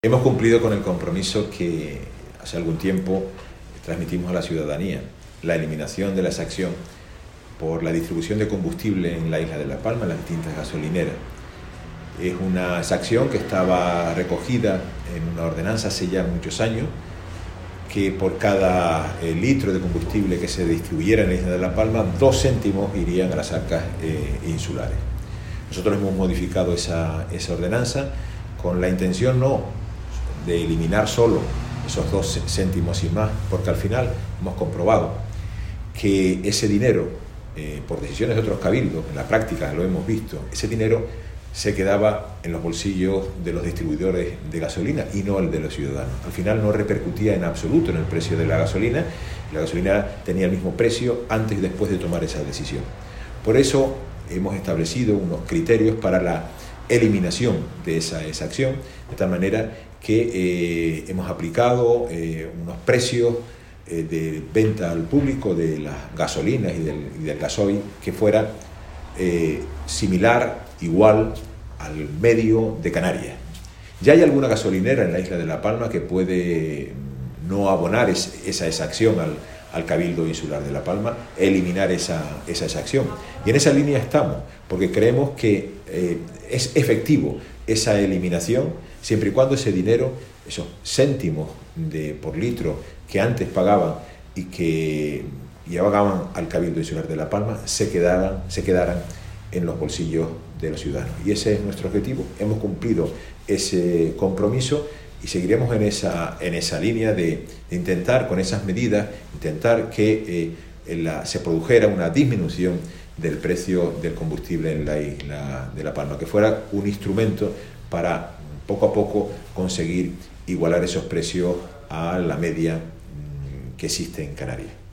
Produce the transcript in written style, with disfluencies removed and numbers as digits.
Hemos cumplido con el compromiso que hace algún tiempo transmitimos a la ciudadanía, la eliminación de la exacción por la distribución de combustible en la isla de La Palma, en las distintas gasolineras. Es una exacción que estaba recogida en una ordenanza hace ya muchos años, que por cada litro de combustible que se distribuyera en la isla de La Palma, 2 céntimos irían a las arcas insulares. Nosotros hemos modificado esa ordenanza con la intención no de eliminar solo esos 2 céntimos y más, porque al final hemos comprobado que ese dinero, por decisiones de otros cabildos, en la práctica lo hemos visto, ese dinero se quedaba en los bolsillos de los distribuidores de gasolina y no el de los ciudadanos. Al final no repercutía en absoluto en el precio de la gasolina tenía el mismo precio antes y después de tomar esa decisión. Por eso hemos establecido unos criterios para la eliminación de esa exacción, de tal manera que hemos aplicado unos precios de venta al público de las gasolinas y del gasoil que fuera similar, igual al medio de Canarias. Ya hay alguna gasolinera en la isla de La Palma que puede no abonar esa exacción al Cabildo Insular de La Palma, eliminar esa exacción. Y en esa línea estamos, porque creemos que es efectivo esa eliminación, siempre y cuando ese dinero, esos céntimos por litro que antes pagaban y que llevaban al Cabildo Insular de La Palma, se quedaran en los bolsillos de los ciudadanos. Y ese es nuestro objetivo. Hemos cumplido ese compromiso y seguiremos en esa línea de intentar, con esas medidas, intentar que se produjera una disminución del precio del combustible en la isla de La Palma, que fuera un instrumento para poco a poco conseguir igualar esos precios a la media que existe en Canarias.